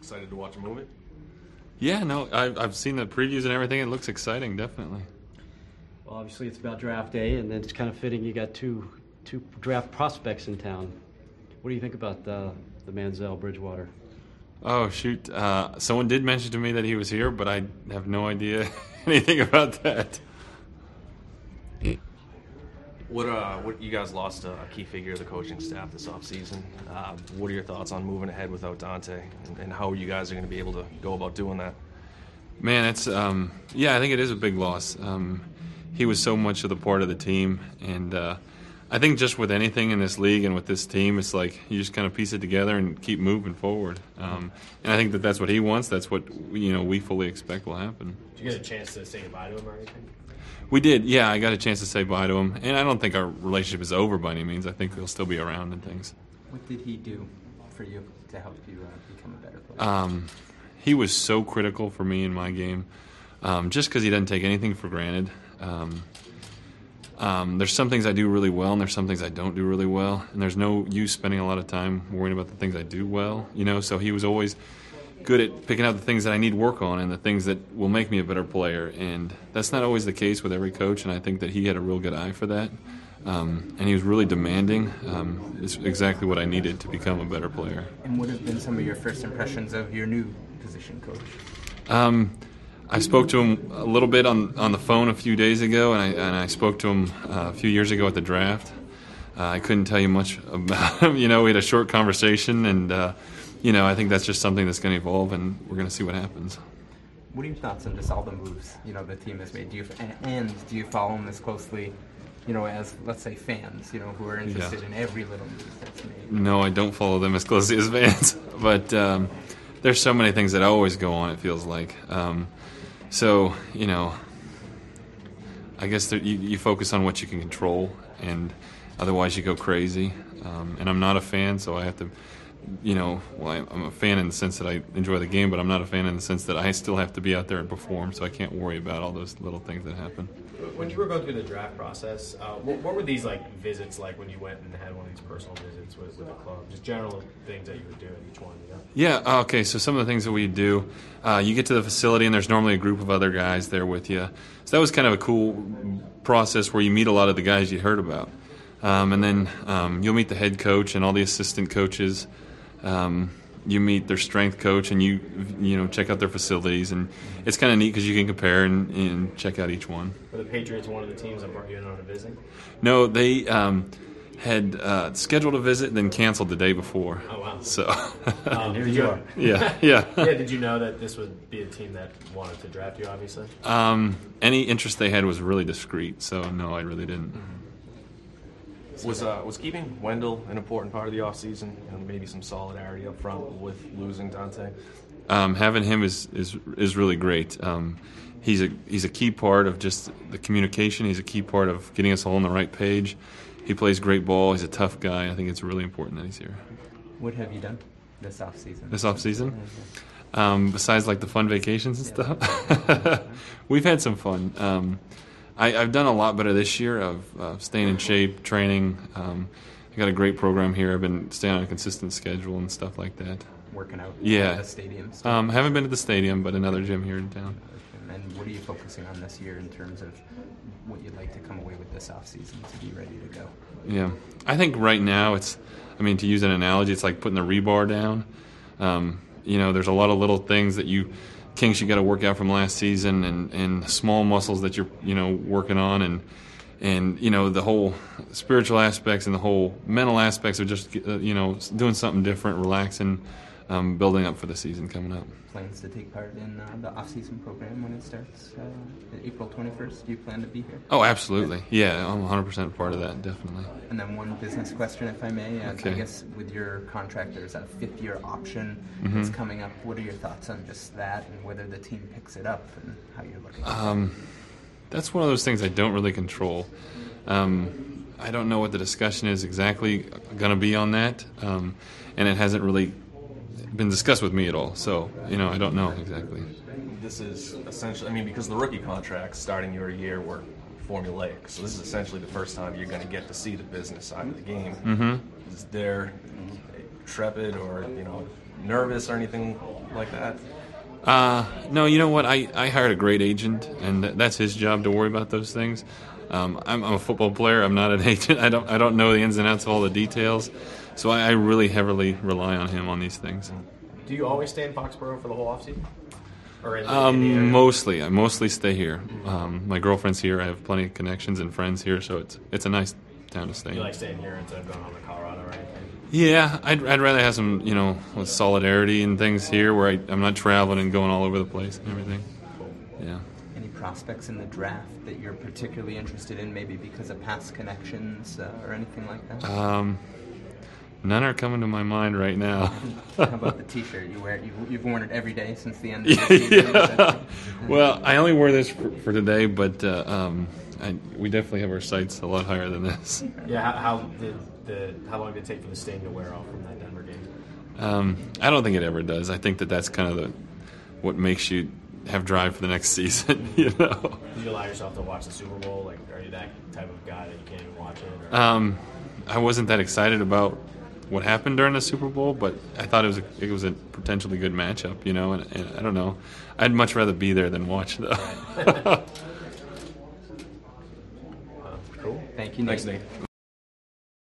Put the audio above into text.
Excited to watch a movie? Yeah, no, I've seen the previews and everything. It looks exciting, definitely. Well, obviously it's about draft day, and then it's kind of fitting you got two draft prospects in town. What do you think about the Manziel Bridgewater? Oh, shoot. Someone did mention to me that he was here, but I have no idea anything about that. What you guys lost a key figure of the coaching staff this offseason. What are your thoughts on moving ahead without Dante, and how you guys are going to be able to go about doing that? Man, it's I think it is a big loss. He was so much of the part of the team, and I think just with anything in this league and with this team, it's like you just kind of piece it together and keep moving forward. And I think that's what he wants. That's what we fully expect will happen. Did you get a chance to say goodbye to him or anything? We did, yeah. I got a chance to say bye to him, and I don't think our relationship is over by any means. I think he'll still be around and things. What did he do for you to help you become a better player? He was so critical for me in my game, just because he doesn't take anything for granted. There's some things I do really well, and there's some things I don't do really well, and there's no use spending a lot of time worrying about the things I do well. So he was always good at picking out the things that I need work on and the things that will make me a better player, and that's not always the case with every coach, and I think that he had a real good eye for that, and he was really demanding. It's exactly what I needed to become a better player. And what have been some of your first impressions of your new position coach? I spoke to him a little bit on the phone a few days ago, and I spoke to him a few years ago at the draft. I couldn't tell you much about him. We had a short conversation, and I think that's just something that's going to evolve, and we're going to see what happens. What are your thoughts on just all the moves the team has made? Do you follow them as closely, as, let's say, fans, who are interested in every little move that's made? No, I don't follow them as closely as fans, but there's so many things that always go on, it feels like. So, I guess you focus on what you can control, and otherwise you go crazy. And I'm not a fan, so I have to, I'm a fan in the sense that I enjoy the game, but I'm not a fan in the sense that I still have to be out there and perform, so I can't worry about all those little things that happen. When you were going through the draft process, what were these visits like when you went and had one of these personal visits with the club? Just general things that you would do at each one, Yeah, okay, so some of the things that we do, you get to the facility and there's normally a group of other guys there with you. So that was kind of a cool process where you meet a lot of the guys you heard about. And then you'll meet the head coach and all the assistant coaches. You meet their strength coach and you check out their facilities, and it's kind of neat because you can compare and check out each one. Were the Patriots one of the teams that brought you in on a visit? No, they had scheduled a visit and then canceled the day before. Oh, wow. So Here you are. Yeah. Yeah, did you know that this would be a team that wanted to draft you, obviously? Any interest they had was really discreet, so no, I really didn't. Was keeping Wendell an important part of the offseason? Maybe some solidarity up front with losing Dante? Having him is really great. He's a key part of just the communication. He's a key part of getting us all on the right page. He plays great ball. He's a tough guy. I think it's really important that he's here. What have you done this offseason? Besides the fun vacations and stuff? We've had some fun. I've done a lot better this year of staying in shape, training. I got a great program here. I've been staying on a consistent schedule and stuff like that. Working out at the stadium? Haven't been to the stadium, but another gym here in town. And what are you focusing on this year in terms of what you'd like to come away with this offseason to be ready to go? Yeah. I think right now to use an analogy, it's like putting the rebar down. There's a lot of little things that kinks you got to work out from last season, and small muscles that you're working on, and the whole spiritual aspects and the whole mental aspects of just doing something different, relaxing, building up for the season coming up. Plans to take part in the off-season program when it starts April 21st? Do you plan to be here? Oh, absolutely. Yeah, I'm 100% part of that, definitely. And then one business question, if I may. Okay. I guess with your contract, there's a 5th-year option that's coming up. What are your thoughts on just that and whether the team picks it up and how you're looking at it? That's one of those things I don't really control. I don't know what the discussion is exactly going to be on that, and it hasn't really been discussed with me at all. So, I don't know exactly. This is essentially, because the rookie contracts starting your year were formulaic, so this is essentially the first time you're going to get to see the business side of the game. Is there trepid or nervous or anything like that? No, you know what? I hired a great agent, and that's his job to worry about those things. I'm a football player. I'm not an agent. I don't know the ins and outs of all the details, so I really heavily rely on him on these things. Do you always stay in Foxborough for the whole offseason? Or in the area? Mostly. I mostly stay here. My girlfriend's here. I have plenty of connections and friends here, so it's a nice town to stay in. You like staying here instead of going home to Colorado or anything? Yeah, I'd rather have some, with solidarity and things here where I'm not traveling and going all over the place and everything. Yeah. Any prospects in the draft that you're particularly interested in, maybe because of past connections or anything like that? None are coming to my mind right now. How about the T-shirt you wear? You've worn it every day since the end of the season. Yeah. Well, I only wore this for today, but we definitely have our sights a lot higher than this. Yeah. How long did it take for the sting to wear off from that Denver game? I don't think it ever does. I think that's kind of what makes you have drive for the next season. Do you allow yourself to watch the Super Bowl? Like, are you that type of guy that you can't even watch it? Or? I wasn't that excited about what happened during the Super Bowl, but I thought it was a potentially good matchup, and I don't know. I'd much rather be there than watch, though. Cool. Thank you, Nate. Thanks, Nate.